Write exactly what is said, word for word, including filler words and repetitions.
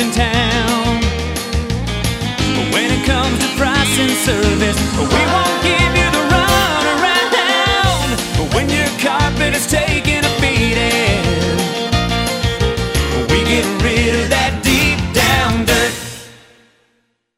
in town. When it comes to price and service, we won't give you the run around. But when your carpet is taken